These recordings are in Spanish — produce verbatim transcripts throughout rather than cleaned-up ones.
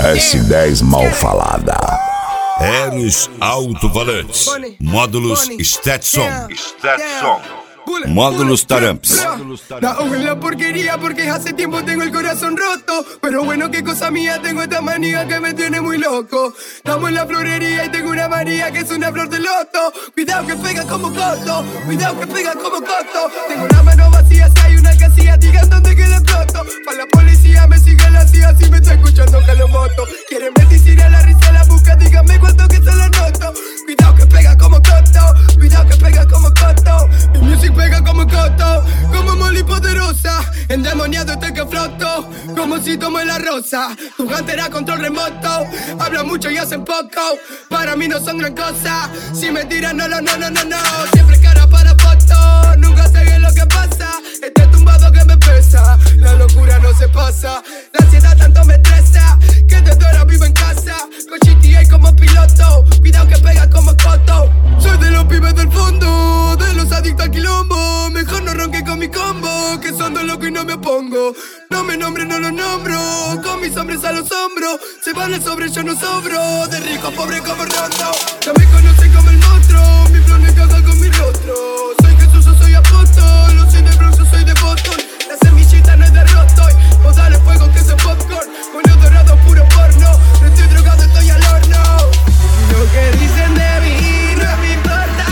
S dez mal falada. Eros alto-falantes. Módulos Stetson. Stetson. Módulos Taramps. La ahogo en la porquería porque hace tiempo tengo el corazón roto. Pero bueno, qué cosa mía, tengo esta manía que me tiene muy loco. Estamos en la florería y tengo una María que es una flor de loto. Cuidado que pega como coto, cuidado que pega como coto. Tengo una mano vacía, si hay una casilla, digan dónde que le exploto. Para la policía me sigue la tía, si me está escuchando que lo moto. Quieren medicina, la risa la busca, díganme cuánto que se la noto. Cuidado que pega como coto, cuidado que pega como coto. Mi music pega como coto, como Molly poderosa. Endemoniado estoy que floto, como si tomo la rosa. Tu gantera control remoto, hablan mucho y hacen poco. Para mí no son gran cosa, si me tiran no, no, no, no, no, no. Siempre cara para foto, nunca sé qué es lo que pasa. Este tumbado que me pesa, la locura no se pasa. La ansiedad tanto me estresa, que desde ahora vivo en casa. Con G T A como piloto, cuidado que pega como coto. Soy de los pibes del fondo, de los adictos al quilombo. Mejor no ronque con mi combo, que son dos locos y no me opongo. No me nombre, no lo nombro, con mis hombres a los hombros. Se van el sobre, yo no sobro, de rico a pobre como Rondo. Ya me conocen como el monstruo, mi flow no encaja con mi rostro. Soy Jesús, yo soy apóstol, no soy de Bronx, yo soy de Boston. La semillita no es de Rostoy, o dale fuego que soy popcorn. Mono dorado, puro porno, no estoy drogado, estoy al horno. Lo que dicen de mí no me importa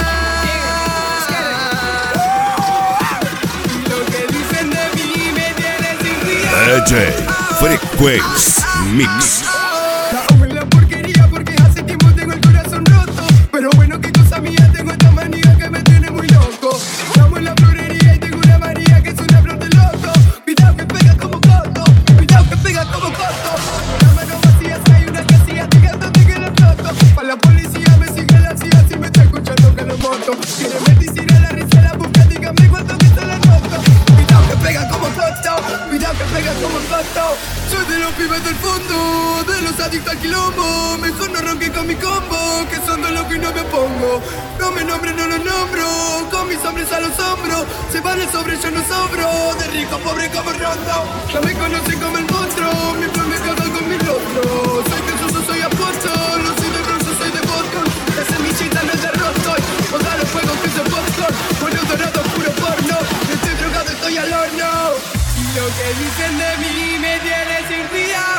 nada. Lo que dicen de mí me tiene sin D J Frequency Mix. La ahogo en la porquería porque hace tiempo tengo el corazón roto. Pero bueno, qué cosa mía, tengo esta manía que me tiene muy loco. Estamos en la florería y tengo una María que es una flor de loto. Cuidado que pega como coto, cuidado que pega como coto. La mano vacía, si hay una casilla, digan dónde que le exploto. Para la policía me sigue la C I A, si me está escuchando que lo moto. Quieren medicina, la risa la busca, díganme cuánto que se la noto. Cuidado que pega como coto, cuidado que pega como coto. Soy de los pibes del fondo, de los adictos al quilombo. Mejor no ronque con mi combo, que son dos locos y no me opongo. No me nombre, no lo nombro, con mis hombres a los hombros. Se van el sobre, yo no sobro, de rico a pobre como Rondo. Ya me conocen como el monstruo, mi flow me caga con mi rostro. Soy Jesús, yo soy apóstol, no soy de Bronx, yo soy de Boston. La semillita no es de Rostoy, o dale fuego que soy popcorn. Bueno dorado, puro porno, estoy drogado, estoy al horno. Y lo que dicen de mí me tiene sin cuidado.